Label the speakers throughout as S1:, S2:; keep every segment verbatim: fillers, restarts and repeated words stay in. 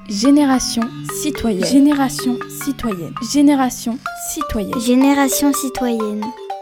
S1: Génération citoyenne. Génération citoyenne. Génération citoyenne.
S2: Génération citoyenne.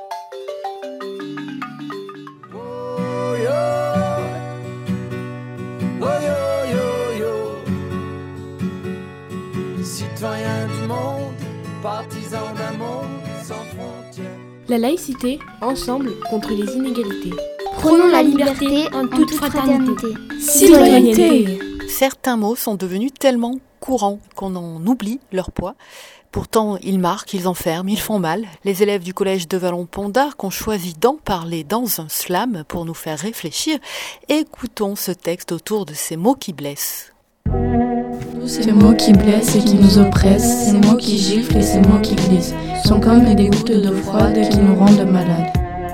S3: Citoyens du monde, partisans d'un monde sans frontières.
S4: La laïcité, ensemble contre les inégalités.
S2: Prônons la liberté en toute fraternité.
S1: Citoyenneté.
S5: Certains mots sont devenus tellement courants qu'on en oublie leur poids. Pourtant, ils marquent, ils enferment, ils font mal. Les élèves du collège de Vallon-Pont-d'Arc ont choisi d'en parler dans un slam pour nous faire réfléchir. Écoutons ce texte autour de ces mots qui blessent.
S6: Ces mots qui blessent et qui nous oppressent, ces mots qui giflent et ces mots qui glissent, sont comme des gouttes d'eau froide qui nous rendent malades.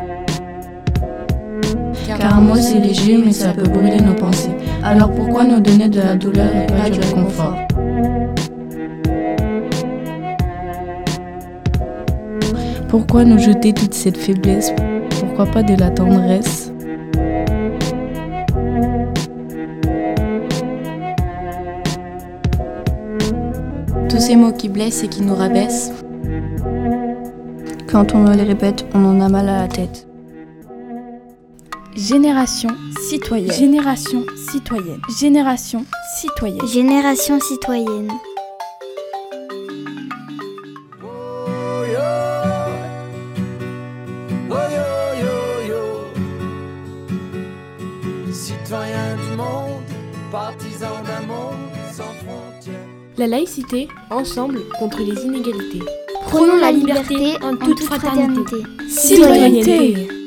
S6: Car un mot c'est léger mais ça peut brûler nos pensées. Alors pourquoi nous donner de la douleur et pas du réconfort? Pourquoi nous jeter toute cette faiblesse? Pourquoi pas de la tendresse?
S7: Tous ces mots qui blessent et qui nous rabaissent.
S6: Quand on me les répète, on en a mal à la tête.
S1: Génération citoyenne. Génération citoyenne. Génération citoyenne.
S2: Génération citoyenne.
S3: Oh yo, oh yo yo yo. Citoyens du monde, partisans d'un monde sans frontières.
S4: La laïcité, ensemble contre les inégalités.
S2: Prônons la liberté en toute fraternité.
S1: Citoyenneté.